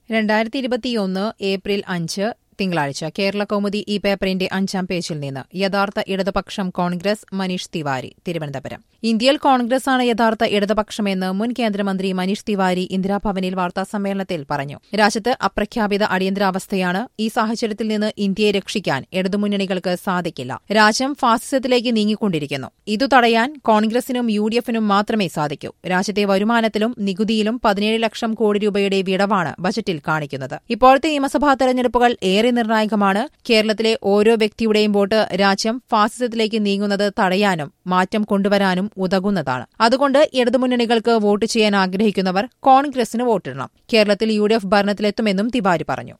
2021 April 5 തിങ്കളാഴ്ച കേരള കൗമുദി ഈ പേപ്പറിന്റെ 5-ാം പേജിൽ നിന്ന് യഥാർത്ഥ ഇടതുപക്ഷം കോൺഗ്രസ് മനീഷ് തിവാരി തിരുവനന്തപുരം. ഇന്ത്യയിൽ കോൺഗ്രസാണ് യഥാർത്ഥ ഇടതുപക്ഷമെന്ന് മുൻ കേന്ദ്രമന്ത്രി മനീഷ് തിവാരി ഇന്ദിരാഭവനിൽ വാർത്താസമ്മേളനത്തിൽ പറഞ്ഞു. രാജ്യത്ത് അപ്രഖ്യാപിത അടിയന്തരാവസ്ഥയാണ്. ഈ സാഹചര്യത്തിൽ നിന്ന് ഇന്ത്യയെ രക്ഷിക്കാൻ ഇടതുമുന്നണികൾക്ക് സാധിക്കില്ല. രാജ്യം ഫാസിസത്തിലേക്ക് നീങ്ങിക്കൊണ്ടിരിക്കുന്നു. ഇതു തടയാൻ കോൺഗ്രസിനും യുഡിഎഫിനും മാത്രമേ സാധിക്കൂ. രാജ്യത്തെ വരുമാനത്തിലും നികുതിയിലും 17 ലക്ഷം കോടി രൂപയുടെ വിടവാണ് ബജറ്റിൽ കാണിക്കുന്നത്. ഇപ്പോഴത്തെ നിയമസഭാ തെരഞ്ഞെടുപ്പുകൾ ഏറെ നിർണായകമാണ്. കേരളത്തിലെ ഓരോ വ്യക്തിയുടെയും വോട്ട് രാജ്യം ഫാസിസത്തിലേക്ക് നീങ്ങുന്നത് തടയാനും മാറ്റം കൊണ്ടുവരാനും ഉതകുന്നതാണ്. അതുകൊണ്ട് ഇടതുമുന്നണികൾക്ക് വോട്ട് ചെയ്യാൻ ആഗ്രഹിക്കുന്നവർ കോൺഗ്രസിന് വോട്ടിടണം. കേരളത്തിൽ യുഡിഎഫ് ഭരണത്തിലെത്തുമെന്നും തിവാരി പറഞ്ഞു.